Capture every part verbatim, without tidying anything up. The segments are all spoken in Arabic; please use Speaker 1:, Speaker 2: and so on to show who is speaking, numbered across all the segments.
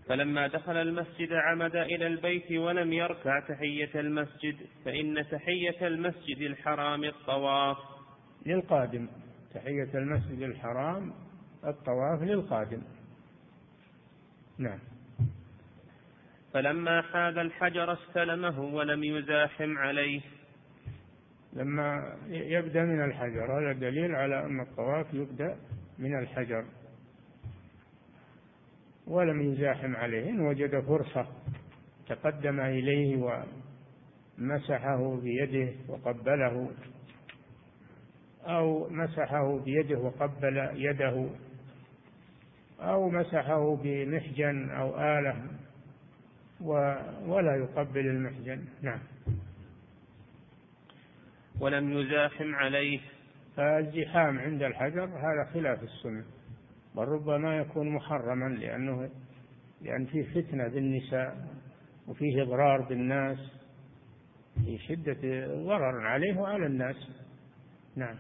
Speaker 1: فلما دخل المسجد عمد إلى البيت ولم يركع تحية المسجد، فإن تحية المسجد الحرام الطواف
Speaker 2: للقادم. تحية المسجد الحرام الطواف للقادم. نعم.
Speaker 1: فلما حاذ الحجر استلمه ولم يزاحم عليه.
Speaker 2: لما يبدأ من الحجر، هذا دليل على أن الطواف يبدأ من الحجر ولم يزاحم عليه. إن وجد فرصة تقدم إليه ومسحه بيده وقبله، أو مسحه بيده وقبل يده، أو مسحه بمحجن أو آلة ولا يقبل المحجن. نعم.
Speaker 1: ولم يزاحم عليه.
Speaker 2: فالزحام عند الحجر هذا خلاف السنة، بل ربما يكون محرما، لأنه لأن فيه فتنة بالنساء وفيه إضرار بالناس، في شدة ضرر عليه وعلى الناس. نعم.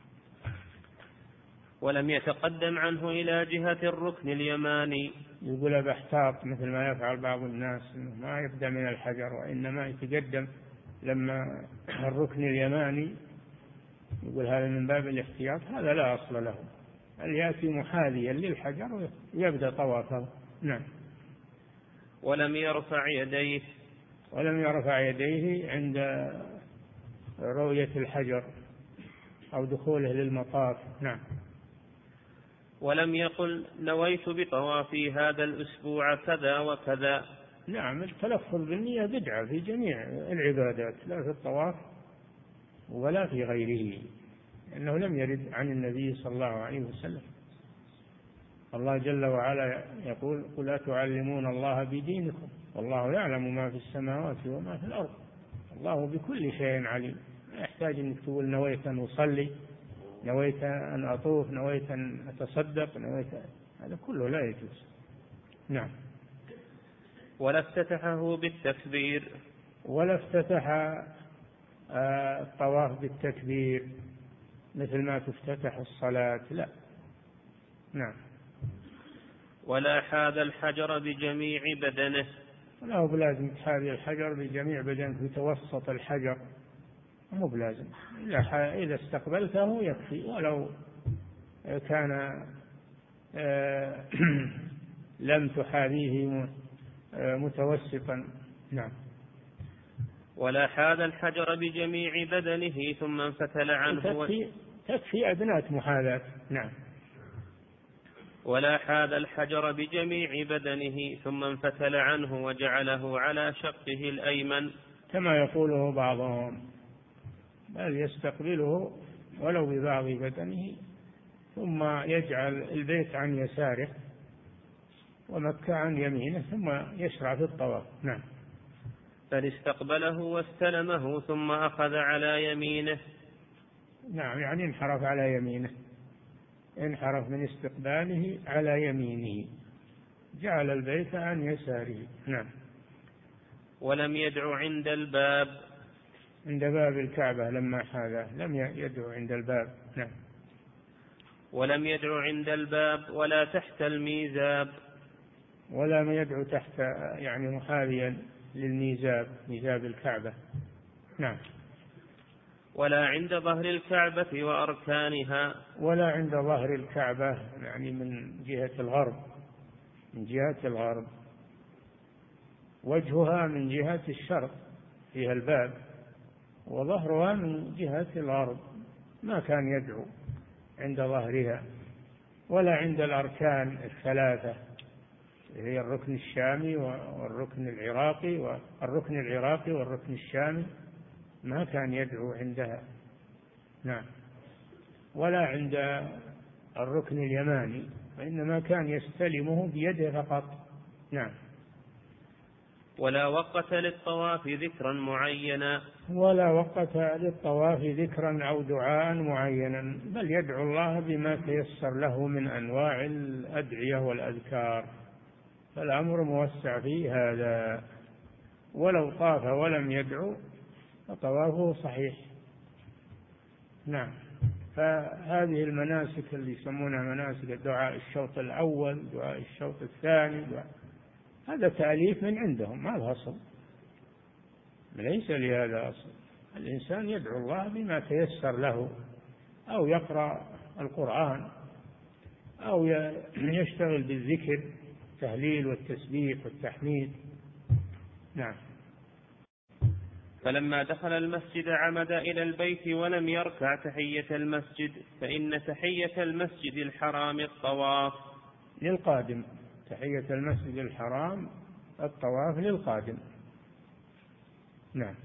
Speaker 1: ولم يتقدم عنه إلى جهة الركن اليماني.
Speaker 2: يقول باحتاط مثل ما يفعل بعض الناس، ما يبدأ من الحجر وإنما يتقدم لما الركن اليماني، يقول هذا من باب الاحتياط. هذا لا أصل له، بل يأتي محاذيا للحجر ويبدأ طوافه. نعم.
Speaker 1: ولم يرفع يديه.
Speaker 2: ولم يرفع يديه عند رؤية الحجر أو دخوله للمطاف. نعم.
Speaker 1: ولم يقل نويت بطوافي هذا الأسبوع كذا وكذا.
Speaker 2: نعم. التلفظ بالنية بدعة في جميع العبادات، لا في الطواف ولا في غيره، لأنه لم يرد عن النبي صلى الله عليه وسلم. الله جل وعلا يقول قل أتعلمون الله بدينكم والله يعلم ما في السماوات وما في الأرض الله بكل شيء عليم. لا يحتاج أن تقول نويت أن أصلي، نويت أن أطوف، نويت أن أتصدق، نويت، هذا كله لا يجوز. نعم.
Speaker 1: ولا افتتحه بالتكبير.
Speaker 2: ولا افتتح الطواف بالتكبير مثل ما تفتتح الصلاة، لا. نعم.
Speaker 1: ولا حاذ الحجر بجميع بدنه.
Speaker 2: لا هو بلازم تحاذي الحجر بجميع بدنك، في توسط الحجر مو بلازم. إذا استقبلته يكفي، ولو كان لم تحاذيه متوسطا. نعم.
Speaker 1: ولا حاذ الحجر بجميع بدنه ثم انفتل عنه.
Speaker 2: تكفي, تكفي أدناة محاذاة. نعم.
Speaker 1: ولا حاذ الحجر بجميع بدنه ثم انفتل عنه وجعله على شقه الأيمن
Speaker 2: كما يقوله بعضهم، بل يستقبله ولو ببعض بدنه ثم يجعل البيت عن يساره ومكة عن يمينه ثم يشرع في الطواف. نعم.
Speaker 1: بل استقبله واستلمه ثم أخذ على يمينه.
Speaker 2: نعم، يعني انحرف على يمينه، انحرف من استقباله على يمينه، جعل البيت عن يساره. نعم.
Speaker 1: ولم يدعو عند الباب.
Speaker 2: عند باب الكعبة لما حاذاه لم يدعو عند الباب. نعم.
Speaker 1: ولم يدعو عند الباب ولا تحت الميزاب.
Speaker 2: ولا ما يدعو تحت، يعني محاذيا للميزاب، ميزاب الكعبة. نعم.
Speaker 1: ولا عند ظهر الكعبة وأركانها.
Speaker 2: ولا عند ظهر الكعبة، يعني من جهة الغرب، من جهة الغرب، وجهها من جهة الشرق فيها الباب، وظهرها من جهة الغرب، ما كان يدعو عند ظهرها. ولا عند الأركان الثلاثة، هي الركن الشامي والركن العراقي والركن العراقي والركن الشامي، ما كان يدعو عندها. نعم. ولا عند الركن اليماني، وإنما كان يستلمه بيده فقط. نعم.
Speaker 1: ولا وقت للطواف ذكرا معينا.
Speaker 2: ولا وقت للطواف ذكرا أو دعاء معينا، بل يدعو الله بما تيسر له من أنواع الأدعية والأذكار، فالأمر موسع في هذا. ولو طاف ولم يدعو فطوافه صحيح. نعم. فهذه المناسك اللي يسمونها مناسك الدعاء الشوط الأول، دعاء الشوط الثاني، دعاء هذا تأليف من عندهم، ما له أصل، ليس لهذا أصل. الإنسان يدعو الله بما تيسر له، أو يقرأ القرآن، أو يشتغل بالذكر، التهليل والتسبيح والتحميد. نعم.
Speaker 1: فلما دخل المسجد عمد إلى البيت ولم يركع تحية المسجد، فإن تحية المسجد الحرام الطواف
Speaker 2: للقادم. تحية المسجد الحرام الطواف للقادم. نعم.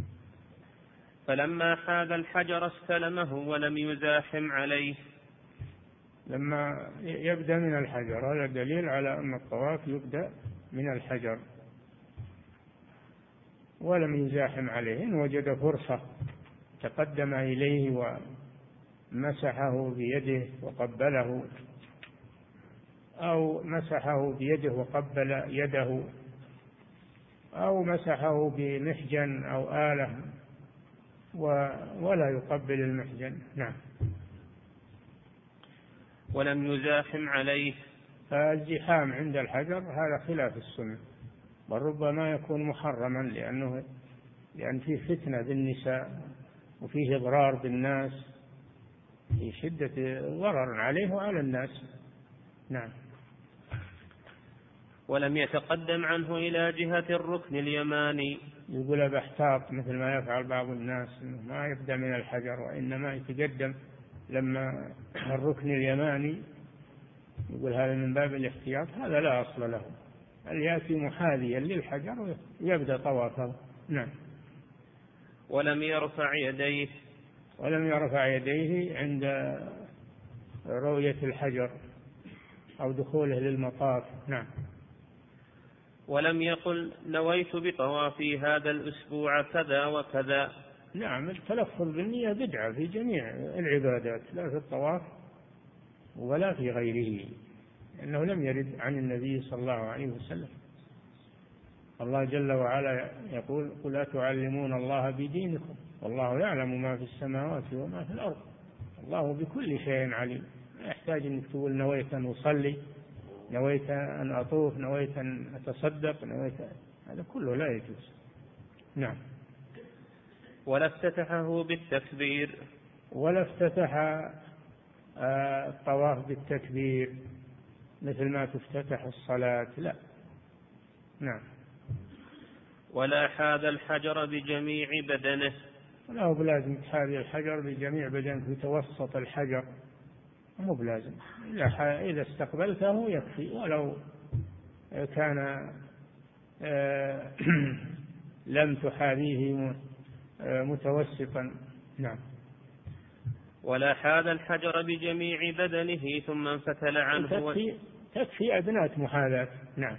Speaker 1: فلما حاذ الحجر استلمه ولم يزاحم عليه.
Speaker 2: لما يبدأ من الحجر، هذا دليل على أن الطواف يبدأ من الحجر، ولم يزاحم عليه. إن وجد فرصة تقدم إليه ومسحه بيده وقبله، أو مسحه بيده وقبل يده، أو مسحه بمحجن أو آلة ولا يقبل المحجن. نعم.
Speaker 1: ولم يزاحم عليه.
Speaker 2: فالزحام عند الحجر هذا خلاف السنة، بل ربما يكون محرما، لأنه لأن فيه فتنة بالنساء وفيه إضرار بالناس، في شدة ضرر عليه وعلى الناس. نعم.
Speaker 1: ولم يتقدم عنه إلى جهة الركن اليماني.
Speaker 2: يقول باحتاط مثل ما يفعل بعض الناس، ما يبدأ من الحجر وإنما يتقدم لما الركن اليماني، يقول هذا من باب الاحتياط. هذا لا أصل له، بل يأتي محاذيا للحجر ويبدأ طوافه. نعم.
Speaker 1: ولم يرفع يديه.
Speaker 2: ولم يرفع يديه عند رؤية الحجر أو دخوله للمطاف. نعم.
Speaker 1: ولم يقل نويت بطوافي هذا الأسبوع كذا وكذا.
Speaker 2: نعم. التلفظ بالنية بدعة في جميع العبادات، لا في الطواف ولا في غيره، إنه لم يرد عن النبي صلى الله عليه وسلم. الله جل وعلا يقول قل أتعلمون الله بدينكم والله يعلم ما في السماوات وما في الأرض الله بكل شيء عليم. لا يحتاج أن تقول نويت أن أصلي، نويت أن أطوف، نويت أن أتصدق، نويت، هذا كله لا يجوز. نعم.
Speaker 1: ولا افتتحه بالتكبير.
Speaker 2: ولا افتتح الطواف بالتكبير مثل ما تفتتح الصلاة، لا. نعم.
Speaker 1: ولا حاذ الحجر بجميع بدنه.
Speaker 2: لا هو بلازم تحاذي الحجر بجميع بدنك، بتوسط الحجر مو بلازم. إذا استقبلته يكفي، ولو كان لم تحاذيه متوسطا. نعم.
Speaker 1: ولا حاذ الحجر بجميع بدنه ثم انفتل عنه.
Speaker 2: تكفي, تكفي أدناة محاذاة. نعم.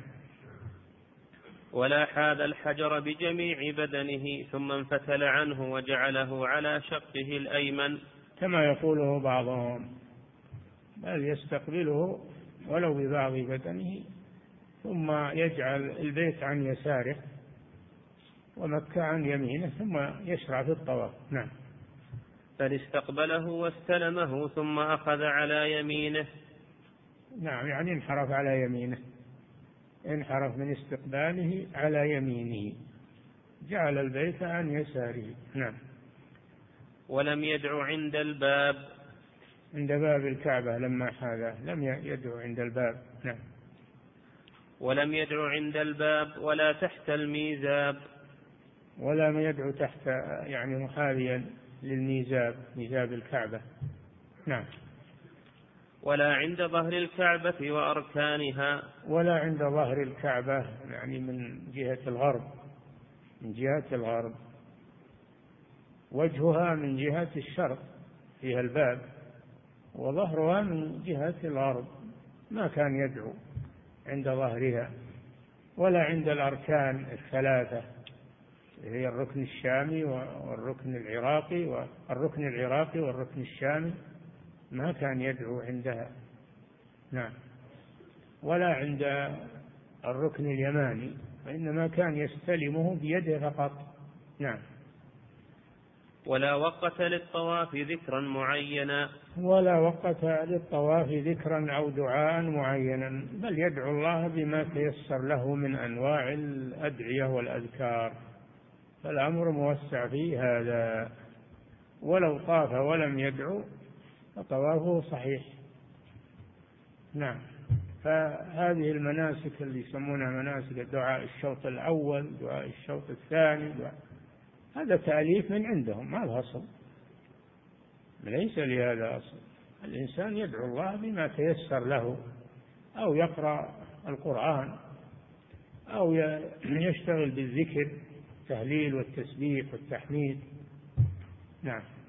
Speaker 1: ولا حاذ الحجر بجميع بدنه ثم انفتل عنه وجعله على شقه الأيمن
Speaker 2: كما يقوله بعضهم، بل يستقبله ولو ببعض بدنه، ثم يجعل البيت عن يساره ومكة عن يمينه، ثم يشرع في الطواف. نعم.
Speaker 1: فاستقبله واستلمه ثم أخذ على يمينه.
Speaker 2: نعم، يعني انحرف على يمينه، انحرف من استقباله على يمينه، جعل البيت عن يساره. نعم.
Speaker 1: ولم يدعو عند الباب.
Speaker 2: عند باب الكعبة لما حاذاه لم يدعو عند الباب. نعم.
Speaker 1: ولم يدعو عند الباب ولا تحت الميزاب.
Speaker 2: ولا ما يدعو تحت، يعني محاذيا للميزاب، ميزاب الكعبة. نعم.
Speaker 1: ولا عند ظهر الكعبة وأركانها.
Speaker 2: ولا عند ظهر الكعبة، يعني من جهة الغرب، من جهة الغرب، وجهها من جهة الشرق فيها الباب، وظهرها من جهة الغرب، ما كان يدعو عند ظهرها. ولا عند الأركان الثلاثة، هي الركن الشامي والركن العراقي والركن العراقي والركن الشامي، ما كان يدعو عندها. نعم. ولا عند الركن اليماني، وإنما كان يستلمه بيده فقط. نعم.
Speaker 1: ولا وقت للطواف ذكرا معينا
Speaker 2: ولا وقت للطواف ذكرا أو دعاء معينا، بل يدعو الله بما تيسر له من أنواع الأدعية والأذكار، فالأمر موسع في هذا. ولو طاف ولم يدعو فطوافه صحيح. نعم. فهذه المناسك اللي يسمونها مناسك دعاء الشوط الأول، دعاء الشوط الثاني، دعاء هذا تأليف من عندهم، ما له أصل، ليس لهذا أصل. الإنسان يدعو الله بما تيسر له، أو يقرأ القرآن، أو يشتغل بالذكر، التهليل والتسبيح والتحميد. نعم.